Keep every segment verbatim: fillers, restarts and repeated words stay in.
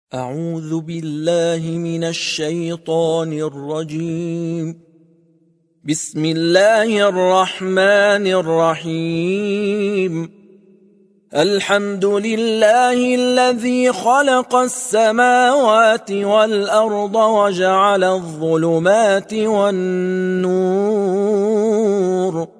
أعوذ بالله من الشيطان الرجيم. بسم الله الرحمن الرحيم. الحمد لله الذي خلق السماوات والأرض وجعل الظلمات والنور،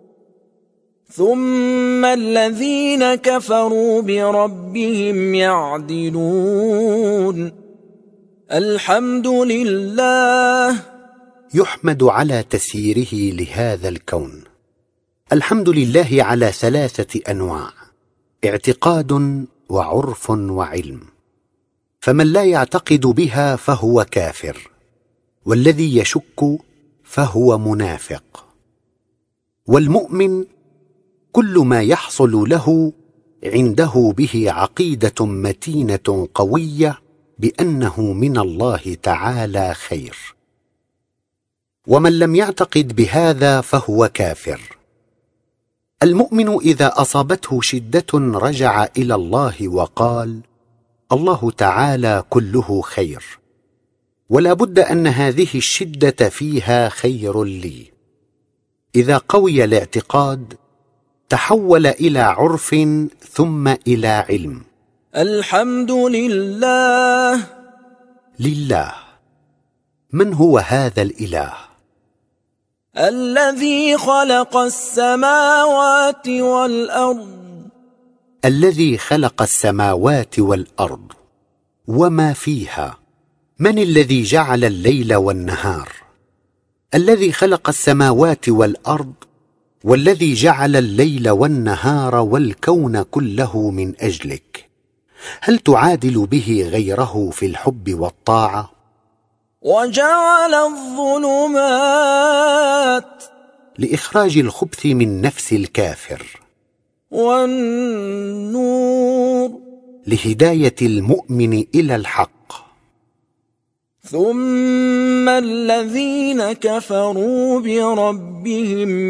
ثم الذين كفروا بربهم يعدلون. الحمد لله. يحمد على تسييره لهذا الكون. الحمد لله على ثلاثة أنواع: اعتقاد وعرف وعلم. فمن لا يعتقد بها فهو كافر، والذي يشك فهو منافق. والمؤمن كل ما يحصل له عنده به عقيدة متينة قوية بأنه من الله تعالى خير. ومن لم يعتقد بهذا فهو كافر. المؤمن إذا أصابته شدة رجع إلى الله وقال: الله تعالى كله خير، ولا بد أن هذه الشدة فيها خير لي. إذا قوي الاعتقاد تحول إلى عرف ثم إلى علم. الحمد لله. لله. من هو هذا الإله؟ الذي خلق السماوات والأرض. الذي خلق السماوات والأرض وما فيها. من الذي جعل الليل والنهار؟ الذي خلق السماوات والأرض والذي جعل الليل والنهار والكون كله من أجلك. هل تعادل به غيره في الحب والطاعة؟ وجعل الظلمات لإخراج الخبث من نفس الكافر، والنور لهداية المؤمن إلى الحق. ثم الذين كفروا بربهم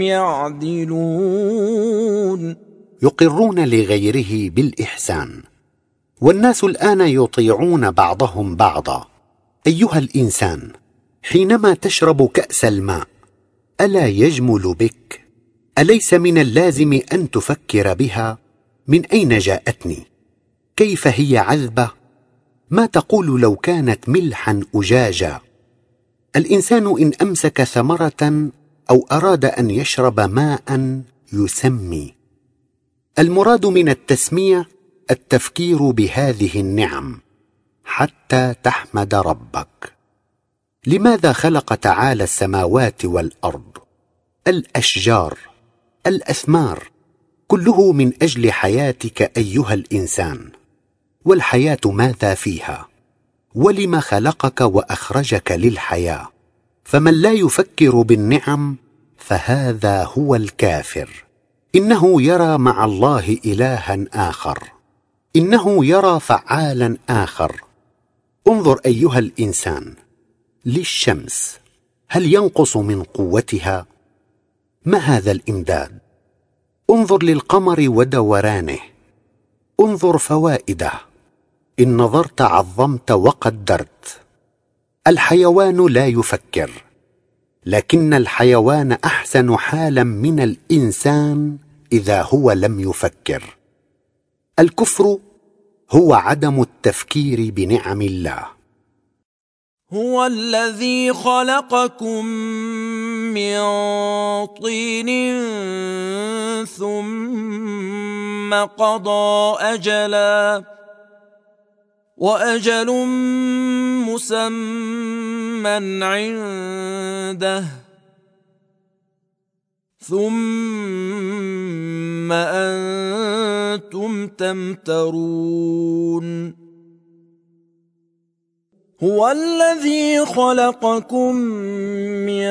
يعدلون. يقرون لغيره بالإحسان. والناس الآن يطيعون بعضهم بعضا. أيها الإنسان، حينما تشرب كأس الماء ألا يجمل بك؟ أليس من اللازم أن تفكر بها؟ من أين جاءتني؟ كيف هي عذبة؟ ما تقول لو كانت ملحا أجاجا؟ الإنسان إن أمسك ثمرة أو أراد أن يشرب ماء يسمي. المراد من التسمية التفكير بهذه النعم حتى تحمد ربك. لماذا خلق تعالى السماوات والأرض، الأشجار، الأثمار، كله من أجل حياتك أيها الإنسان؟ والحياة ماذا فيها؟ ولم خلقك وأخرجك للحياة؟ فمن لا يفكر بالنعم فهذا هو الكافر. إنه يرى مع الله إلها آخر، إنه يرى فعالا آخر. انظر أيها الإنسان للشمس، هل ينقص من قوتها؟ ما هذا الإمداد؟ انظر للقمر ودورانه، انظر فوائده. إن نظرت عظمت وقدرت. الحيوان لا يفكر، لكن الحيوان أحسن حالا من الإنسان إذا هو لم يفكر. الكفر هو عدم التفكير بنعم الله. هو الذي خلقكم من طين ثم قضى أجلا، وأجل مسمى عنده، ثم أنتم تمترون. هو الذي خلقكم من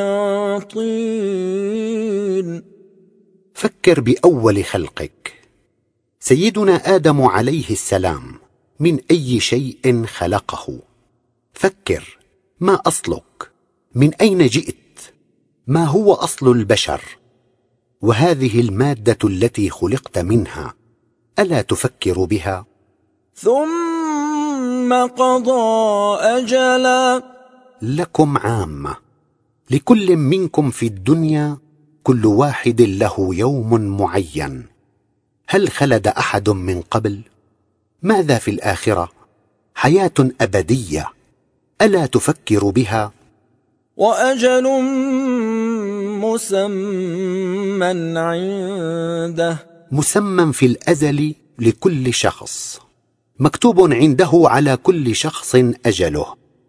طين. فكر بأول خلقك. سيدنا آدم عليه السلام من أي شيء خلقه؟ فكر، ما أصلك؟ من أين جئت؟ ما هو أصل البشر؟ وهذه المادة التي خلقت منها ألا تفكر بها؟ ثم ثم قضى أجلا. لكم عامة، لكل منكم في الدنيا كل واحد له يوم معين. هل خلد أحد من قبل؟ ماذا في الآخرة؟ حياة أبدية، ألا تفكر بها؟ وأجل مسمى عنده، مسمى في الأزل لكل شخص، مكتوب عنده على كل شخص أجله.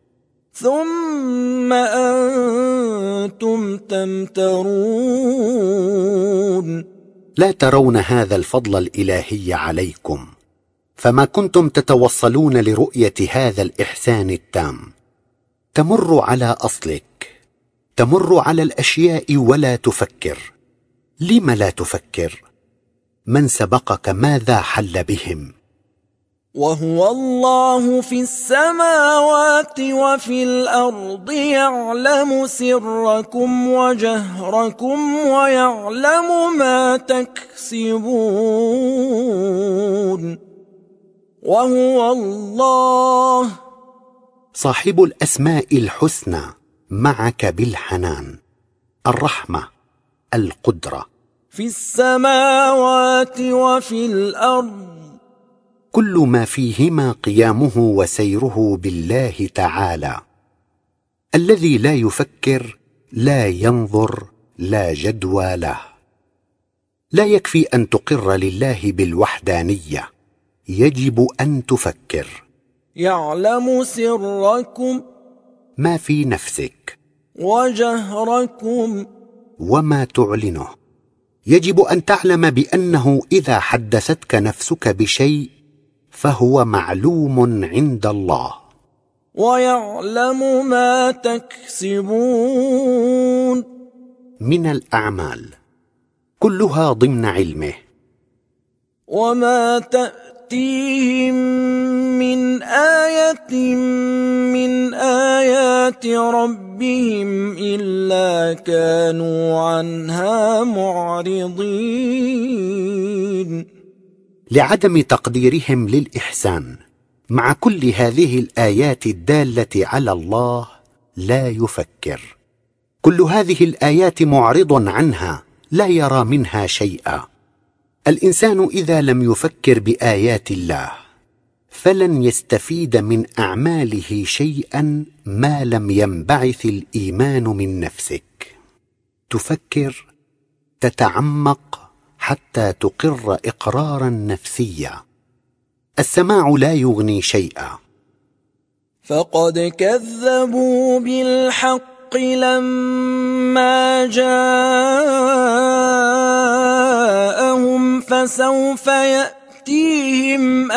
ثم أنتم تمترون. لا ترون هذا الفضل الإلهي عليكم، فما كنتم تتوصلون لرؤية هذا الإحسان التام. تمر على أصلك، تمر على الأشياء ولا تفكر. لم لا تفكر؟ من سبقك ماذا حل بهم؟ وهو الله في السماوات وفي الأرض، يعلم سركم وجهركم ويعلم ما تكسبون. وهو الله صاحب الأسماء الحسنى، معك بالحنان، الرحمة، القدرة، في السماوات وفي الأرض، كل ما فيهما قيامه وسيره بالله تعالى. الذي لا يفكر لا ينظر، لا جدوى له. لا يكفي أن تقر لله بالوحدانية، يجب أن تفكر. يعلم سركم، ما في نفسك، وجهركم، وما تعلنه. يجب أن تعلم بأنه إذا حدثتك نفسك بشيء فهو معلوم عند الله. ويعلم ما تكسبون من الأعمال، كلها ضمن علمه. وما تأتيهم من آية من آيات ربهم إلا كانوا عنها معرضين. لعدم تقديرهم للإحسان مع كل هذه الآيات الدالة على الله لا يفكر. كل هذه الآيات معرض عنها، لا يرى منها شيئا. الإنسان إذا لم يفكر بآيات الله فلن يستفيد من أعماله شيئا ما لم ينبعث الإيمان من نفسك. تفكر، تتعمق حتى تقر إقرارا نفسيا. السماع لا يغني شيئا. فقد كذبوا بالحق لما جاءهم، فسوف يأتيهم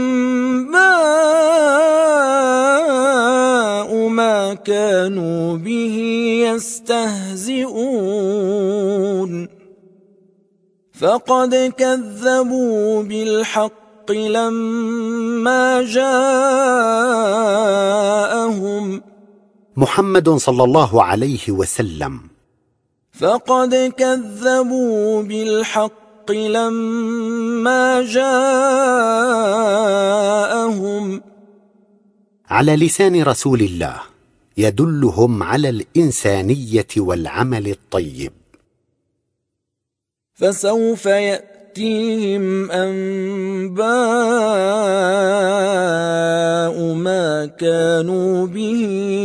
أنباء ما كانوا به يستهزئون. فقد كذبوا بالحق لما جاءهم، محمد صلى الله عليه وسلم. فقد كذبوا بالحق لما جاءهم، على لسان رسول الله يدلهم على الإنسانية والعمل الطيب. فسوف يأتيهم أنباء ما كانوا به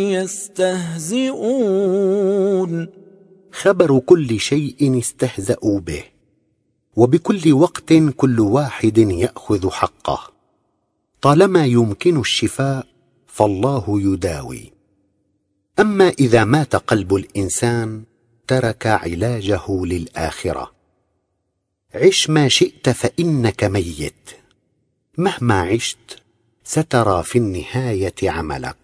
يستهزئون. خبر كل شيء استهزأوا به، وبكل وقت كل واحد يأخذ حقه. طالما يمكن الشفاء فالله يداوي. أما إذا مات قلب الإنسان ترك علاجه للآخرة. عش ما شئت فإنك ميت، مهما عشت سترى في النهاية عملك.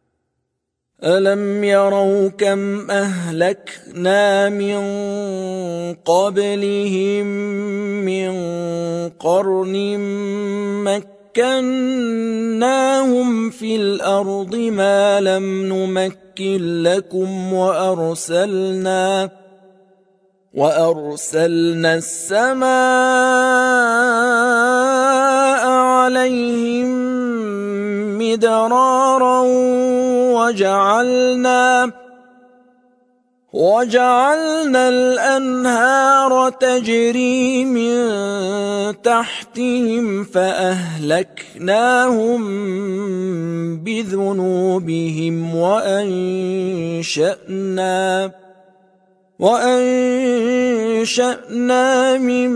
ألم يروا كم أهلكنا من قبلهم من قرن مكناهم في الأرض ما لم نمكن لكم، وأرسلنا وأرسلنا السماء عليهم مدرارا وجعلنا وجعلنا الأنهار تجري من تحتهم فأهلكناهم بذنوبهم وأنشأنا وأنشأنا من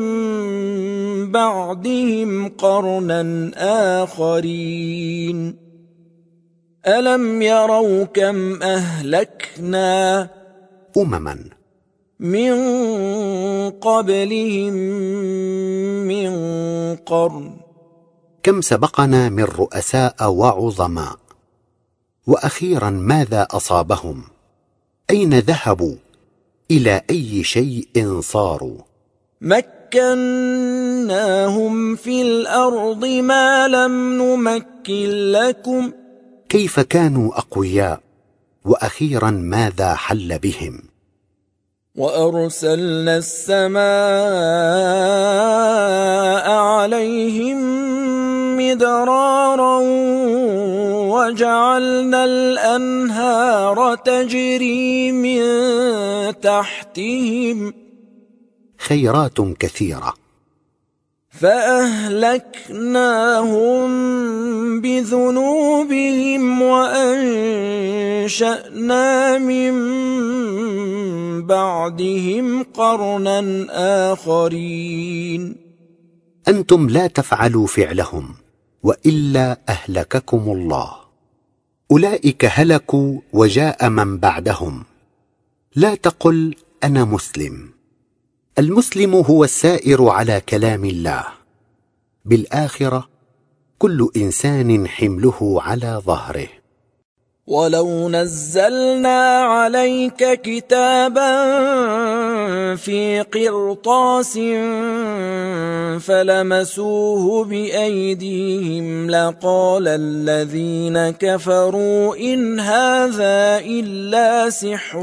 بعدهم قرنا آخرين ألم يروا كم أهلكنا أمما من قبلهم من قرن كم سبقنا من رؤساء وعظماء وأخيرا ماذا أصابهم؟ أين ذهبوا؟ إلى أي شيء صاروا؟ مكناهم في الأرض ما لم نمكن لكم كيف كانوا أقوياء وأخيرا ماذا حل بهم؟ وأرسلنا السماء عليهم مدرارا وجعلنا الأنهار تجري من تحتهم خيرات كثيرة فأهلكناهم بذنوبهم وأنشأنا من بعدهم قرنا آخرين أنتم لا تفعلوا فعلهم وإلا أهلككم الله أولئك هلكوا وجاء من بعدهم لا تقل أنا مسلم المسلم هو السائر على كلام الله بالآخرة كل إنسان حمله على ظهره ولو نزلنا عليك كتابا في قرطاس فلمسوه بأيديهم لقال الذين كفروا إن هذا إلا سحر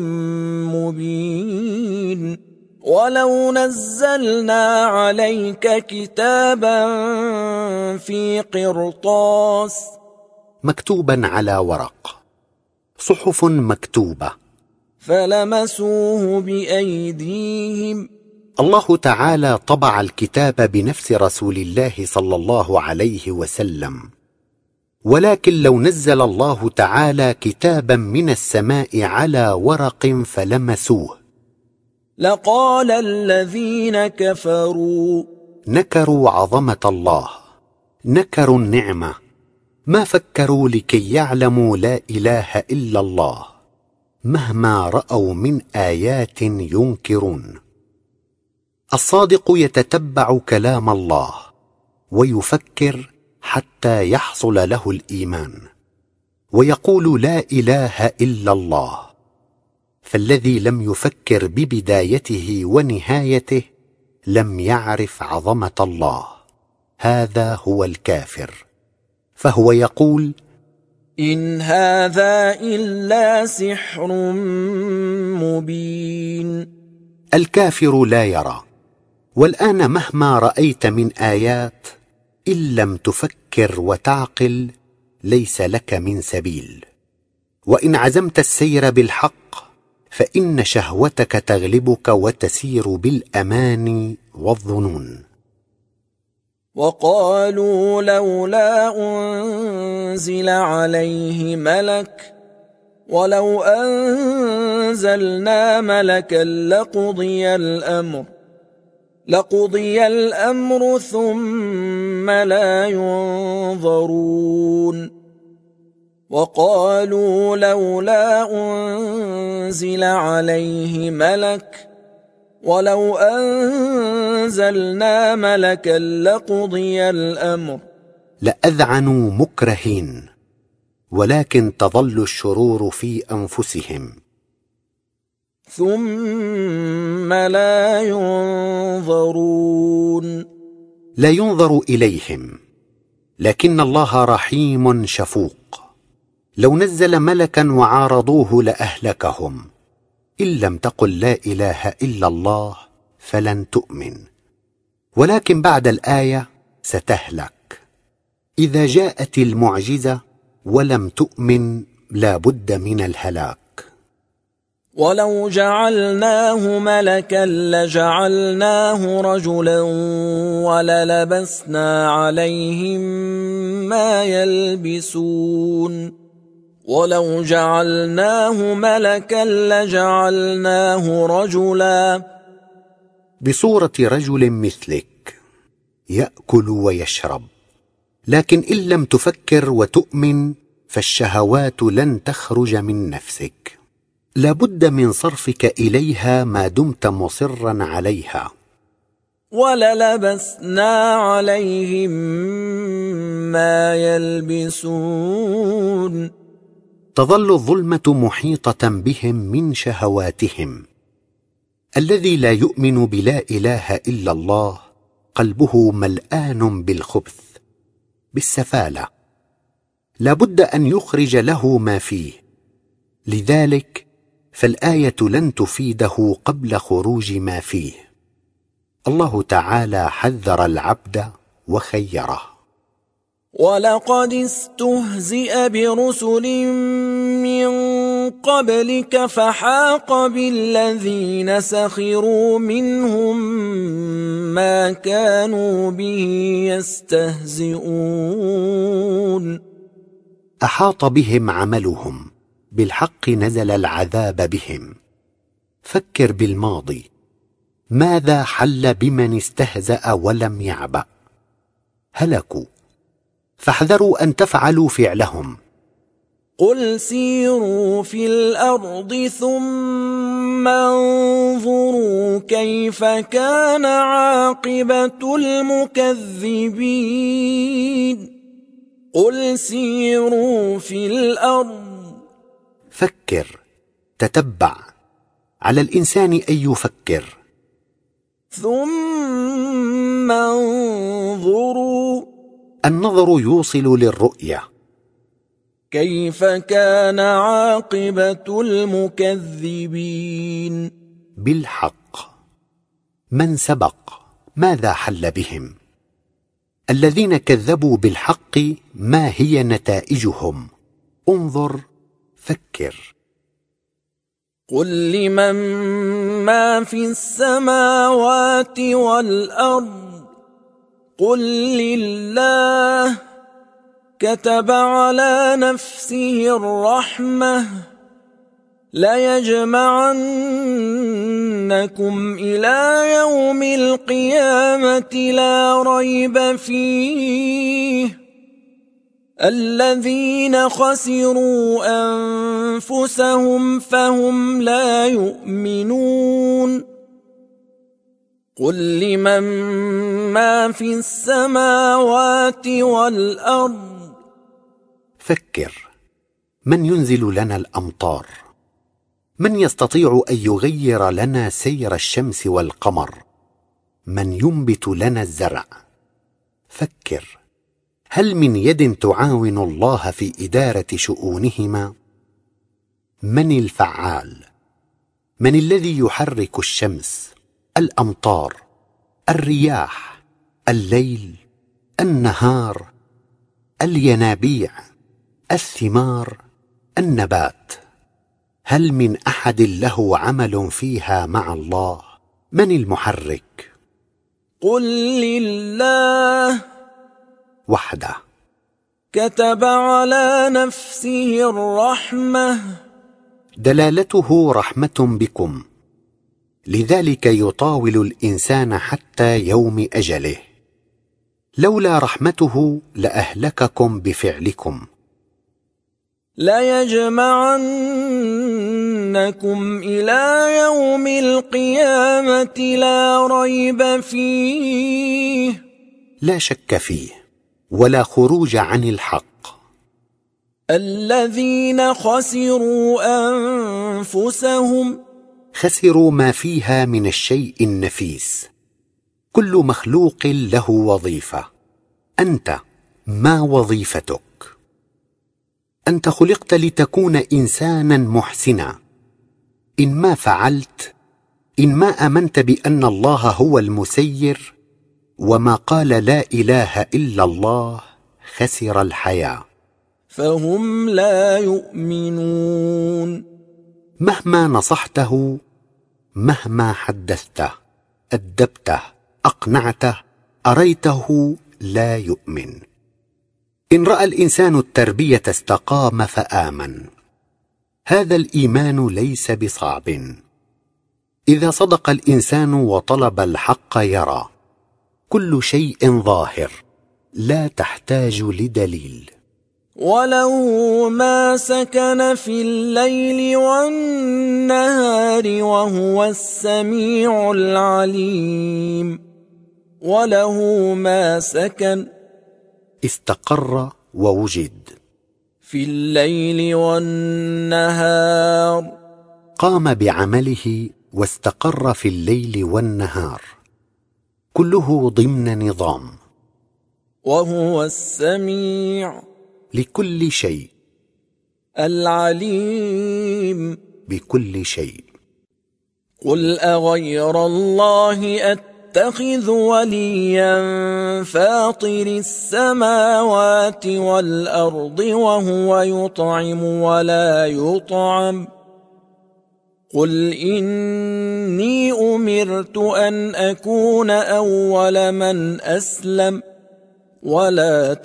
مبين ولو نزلنا عليك كتابا في قرطاس مكتوبا على ورق صحف مكتوبة فلمسوه بأيديهم الله تعالى طبع الكتاب بنفس رسول الله صلى الله عليه وسلم ولكن لو نزل الله تعالى كتابا من السماء على ورق فلمسوه لقال الذين كفروا نكروا عظمة الله نكروا النعمة ما فكروا لكي يعلموا لا إله إلا الله مهما رأوا من آيات ينكرون الصادق يتتبع كلام الله ويفكر حتى يحصل له الإيمان ويقول لا إله إلا الله فالذي لم يفكر ببدايته ونهايته لم يعرف عظمة الله هذا هو الكافر فهو يقول إن هذا إلا سحر مبين الكافر لا يرى والآن مهما رأيت من آيات إن لم تفكر وتعقل ليس لك من سبيل وإن عزمت السير بالحق فإن شهوتك تغلبك وتسير بالأماني والظنون وقالوا لولا أنزل عليه ملك ولو أنزلنا ملكا لقضي الأمر لقضي الأمر ثم لا ينظرون وقالوا لولا أنزل عليه ملك ولو أنزلنا ملكا لقضي الأمر لأذعنوا مكرهين ولكن تظل الشرور في أنفسهم ثم لا ينظرون لا ينظر إليهم لكن الله رحيم شفوق لو نزل ملكا وعارضوه لأهلكهم إن لم تقل لا إله إلا الله فلن تؤمن ولكن بعد الآية ستهلك إذا جاءت المعجزة ولم تؤمن لا بد من الهلاك. ولو جعلناه ملكا لجعلناه رجلا وللبسنا عليهم ما يلبسون ولو جعلناه ملكا لجعلناه رجلا. بصورة رجل مثلك يأكل ويشرب، لكن إن لم تفكر وتؤمن فالشهوات لن تخرج من نفسك، لا بد من صرفك إليها ما دمت مصرا عليها. وللبسنا عليهم ما يلبسون. تظل الظلمة محيطة بهم من شهواتهم. الذي لا يؤمن بلا إله إلا الله قلبه ملآن بالخبث بالسفالة، لا بد أن يخرج له ما فيه. لذلك فالآية لن تفيده قبل خروج ما فيه. الله تعالى حذر العبد وخيره. ولقد استهزئ برسل من قبلك فحاق بالذين سخروا منهم ما كانوا به يستهزئون. أحاط بهم عملهم، بالحق نزل العذاب بهم. فكر بالماضي، ماذا حل بمن استهزأ ولم يعبأ؟ هلكوا، فاحذروا أن تفعلوا فعلهم. قل سيروا في الأرض ثم انظروا كيف كان عاقبة المكذبين. قل سيروا في الأرض. فكر، تتبع، على الإنسان أن يفكر. ثم انظروا. النظر يوصل للرؤية. كيف كان عاقبة المكذبين. بالحق. من سبق ماذا حل بهم؟ الذين كذبوا بالحق ما هي نتائجهم؟ انظر، فكر. قل لمن ما في السماوات والأرض قل لله كتب على نفسه الرحمة ليجمعنكم إلى يوم القيامة لا ريب فيه الذين خسروا أنفسهم فهم لا يؤمنون. قل لمن ما في السماوات والأرض. فكر، من ينزل لنا الأمطار؟ من يستطيع أن يغير لنا سير الشمس والقمر؟ من ينبت لنا الزرع؟ فكر، هل من يد تعاون الله في إدارة شؤونهما؟ من الفعال؟ من الذي يحرك الشمس، الأمطار، الرياح، الليل، النهار، الينابيع، الثمار، النبات؟ هل من أحد له عمل فيها مع الله؟ من المحرك؟ قل لله وحده. كتب على نفسه الرحمة. دلالته رحمة بكم، لذلك يطاول الإنسان حتى يوم أجله. لولا رحمته لأهلككم بفعلكم. ليجمعنكم إلى يوم القيامة لا ريب فيه. لا شك فيه ولا خروج عن الحق. الذين خسروا أنفسهم. خسروا ما فيها من الشيء النفيس. كل مخلوق له وظيفة. أنت ما وظيفتك؟ أنت خلقت لتكون إنسانا محسنا. إن ما فعلت، إن ما آمنت بأن الله هو المسير وما قال لا إله إلا الله، خسر الحياة. فهم لا يؤمنون. مهما نصحته، مهما حدثته، أدبته، أقنعته، أريته، لا يؤمن. إن رأى الإنسان التربية استقام فآمن. هذا الإيمان ليس بصعب. إذا صدق الإنسان وطلب الحق يرى. كل شيء ظاهر، لا تحتاج لدليل. وله ما سكن في الليل والنهار وهو السميع العليم. وله ما سكن استقر ووجد في الليل والنهار. قام بعمله واستقر في الليل والنهار، كله ضمن نظام. وهو السميع لكل شيء، العليم بكل شيء. قل أغير الله أتخذ وليا فاطر السماوات والأرض وهو يطعم ولا يطعم. قل إني أمرت أن أكون أول من أسلم ولا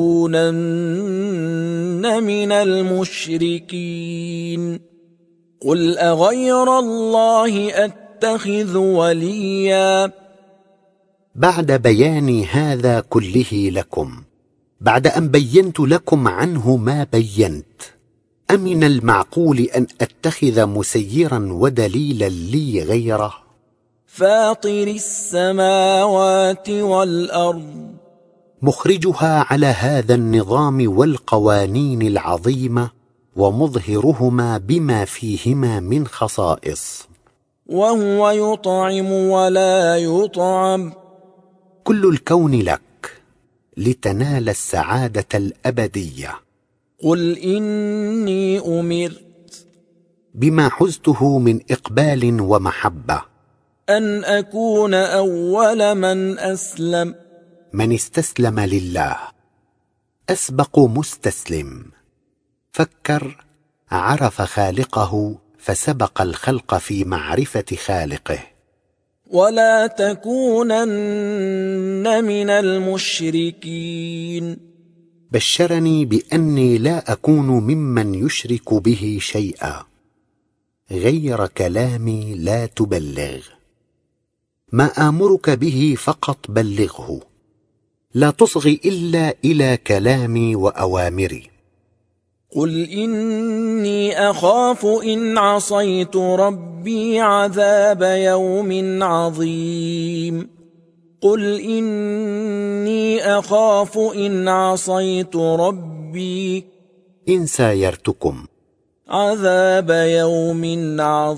تكونن من المشركين. قل أغير الله أتخذ وليا. بعد بيان هذا كله لكم، بعد أن بينت لكم عنه ما بينت، أمن المعقول أن أتخذ مسيرا ودليلا لي غيره؟ فاطر السماوات والأرض، مخرجها على هذا النظام والقوانين العظيمة، ومظهرهما بما فيهما من خصائص. وهو يطعم ولا يطعم. كل الكون لك لتنال السعادة الأبدية. قل إني أمرت بما حزته من إقبال ومحبة أن أكون أول من أسلم. من استسلم لله، أسبق مستسلم. فكر، عرف خالقه فسبق الخلق في معرفة خالقه. ولا تكونن من المشركين. بشرني بأني لا أكون ممن يشرك به شيئا. غير كلامي لا تبلغ. ما آمرك به فقط بلغه، لا تصغي إلا إلى كلامي وأوامري. قل إني أخاف إن عصيت ربي عذاب يوم عظيم. قل إني أخاف إن عصيت ربي إن سايرتكم عذاب يوم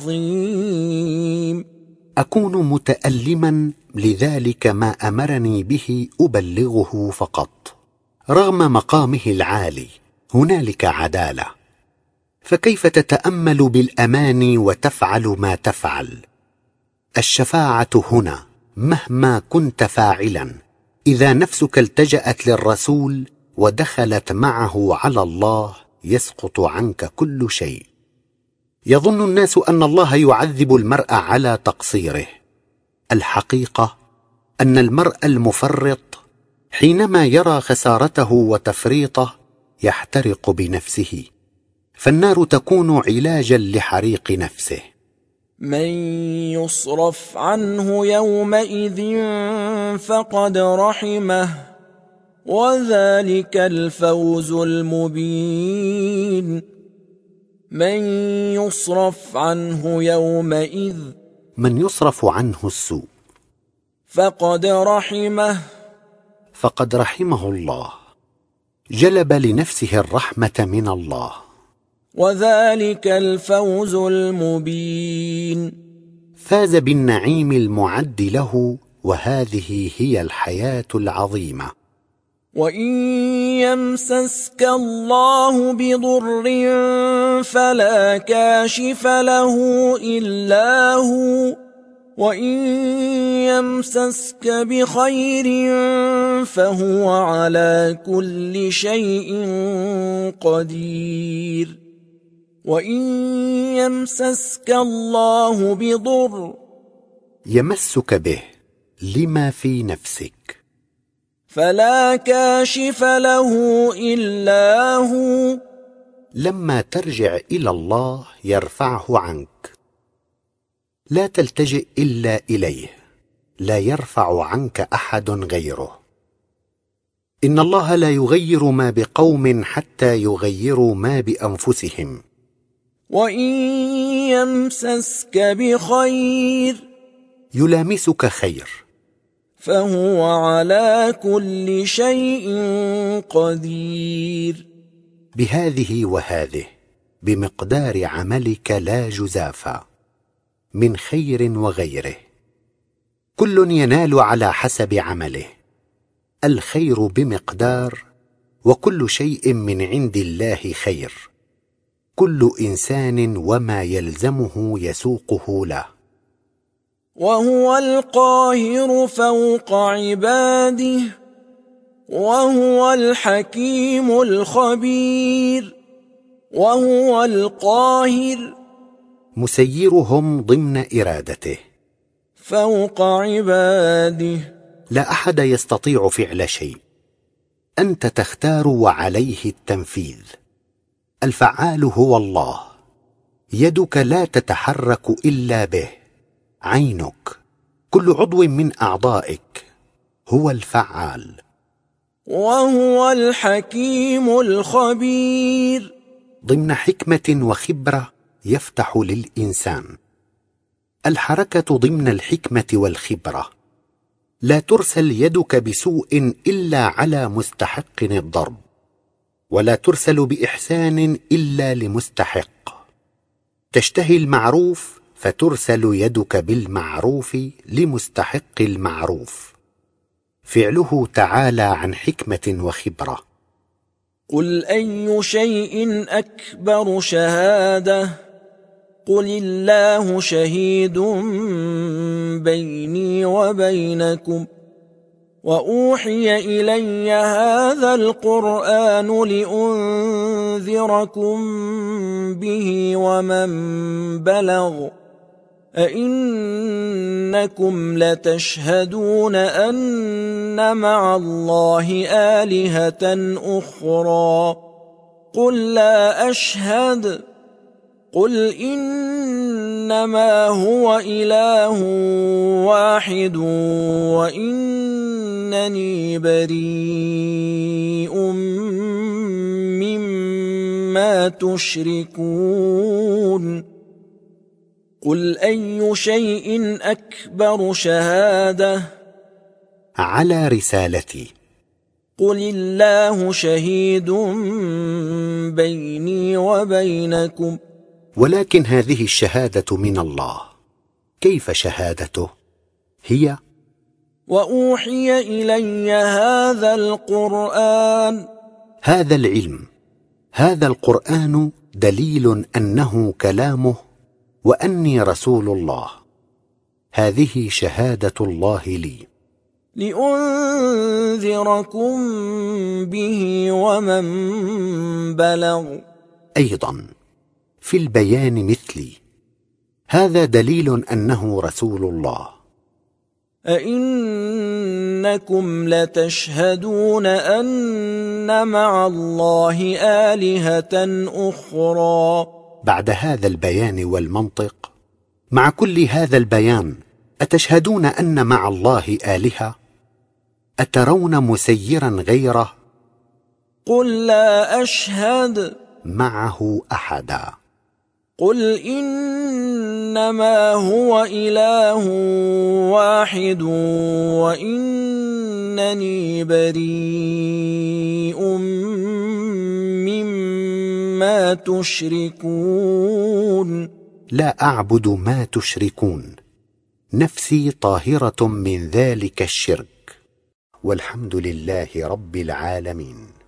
عظيم. أكون متألما، لذلك ما أمرني به أبلغه فقط. رغم مقامه العالي هنالك عدالة، فكيف تتأمل بالأمان وتفعل ما تفعل؟ الشفاعة هنا مهما كنت فاعلا، إذا نفسك التجأت للرسول ودخلت معه على الله يسقط عنك كل شيء. يظن الناس أن الله يعذب المرء على تقصيره. الحقيقة أن المرء المفرط حينما يرى خسارته وتفريطه يحترق بنفسه، فالنار تكون علاجا لحريق نفسه. من يصرف عنه يومئذ فقد رحمه وذلك الفوز المبين. من يصرف عنه يومئذ من يصرف عنه السوء فقد رحمه فقد رحمه الله، جلب لنفسه الرحمة من الله. وذلك الفوز المبين. فاز بالنعيم المعد له، وهذه هي الحياة العظيمة. وإن يمسسك الله بضر فلا كاشف له إلا هو، وإن يمسسك بخير فهو على كل شيء قدير وإن يمسسك الله بضر يمسك به لما في نفسك فلا كاشف له إلا هو لما ترجع إلى الله يرفعه عنك لا تلتجئ إلا إليه لا يرفع عنك أحد غيره إن الله لا يغير ما بقوم حتى يغيروا ما بأنفسهم وإن يمسسك بخير يلامسك خير فهو على كل شيء قدير بهذه وهذه بمقدار عملك لا جزافا من خير وغيره كل ينال على حسب عمله الخير بمقدار وكل شيء من عند الله خير كل إنسان وما يلزمه يسوقه له وهو القاهر فوق عباده وهو الحكيم الخبير وهو القاهر مسيرهم ضمن إرادته فوق عباده لا أحد يستطيع فعل شيء أنت تختار وعليه التنفيذ الفعال هو الله يدك لا تتحرك إلا به عينك كل عضو من أعضائك هو الفعال وهو الحكيم الخبير ضمن حكمة وخبرة يفتح للإنسان الحركة ضمن الحكمة والخبرة لا ترسل يدك بسوء إلا على مستحق الضرب ولا ترسل بإحسان إلا لمستحق تشتهي المعروف فترسل يدك بالمعروف لمستحق المعروف فعله تعالى عن حكمة وخبرة قل أي شيء أكبر شهادة قل الله شهيد بيني وبينكم وأوحي إلي هذا القرآن لأنذركم به ومن بلغ أئنكم لتشهدون أن مع الله آلهة أخرى قل لا أشهد قل إنما هو إله واحد وإنني بريء مما تشركون قل أي شيء أكبر شهادة على رسالتي قل الله شهيد بيني وبينكم ولكن هذه الشهادة من الله كيف شهادته هي وأوحي إلي هذا القرآن هذا العلم هذا القرآن دليل أنه كلامه وأني رسول الله هذه شهادة الله لي لأنذركم به ومن بلغ أيضا في البيان مثلي هذا دليل أنه رسول الله أئنكم لتشهدون أن مع الله آلهة أخرى بعد هذا البيان والمنطق مع كل هذا البيان أتشهدون أن مع الله آلهة أترون مسيرا غيره قل لا أشهد معه أحدا قل إنما هو إله واحد وإنني بريء مما تشركون لا أعبد ما تشركون نفسي طاهرة من ذلك الشرك والحمد لله رب العالمين.